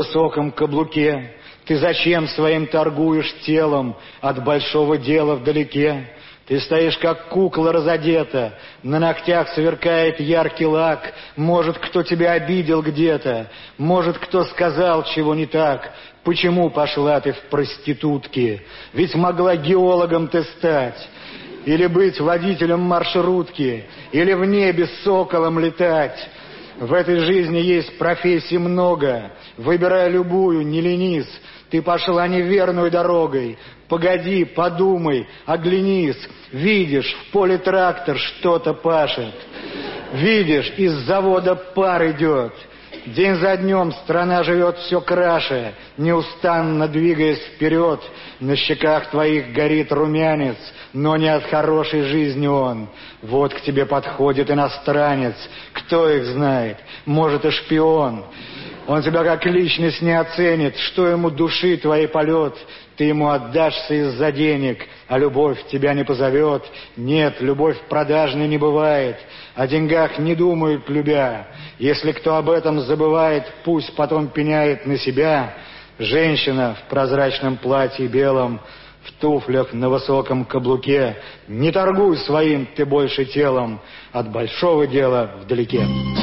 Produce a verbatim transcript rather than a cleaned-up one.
высоком каблуке. Ты зачем своим торгуешь телом от большого дела вдалеке? Ты стоишь, как кукла разодета, на ногтях сверкает яркий лак. Может, кто тебя обидел где-то, может, кто сказал, чего не так. Почему пошла ты в проститутки? Ведь могла геологом ты стать, или быть водителем маршрутки, или в небе соколом летать. В этой жизни есть профессий много, выбирай любую, не ленись. Ты пошла неверной дорогой. Погоди, подумай, оглянись. Видишь, в поле трактор что-то пашет. Видишь, из завода пар идет. День за днем страна живет все краше, неустанно двигаясь вперед. На щеках твоих горит румянец, но не от хорошей жизни он. Вот к тебе подходит иностранец. Кто их знает? Может, и шпион. Он тебя как личность не оценит, что ему души твоей полет. Ты ему отдашься из-за денег, а любовь тебя не позовет. Нет, любовь продажной не бывает, о деньгах не думают, любя. Если кто об этом забывает, пусть потом пеняет на себя. Женщина в прозрачном платье белом, в туфлях на высоком каблуке. Не торгуй своим ты больше телом, от большого дела вдалеке.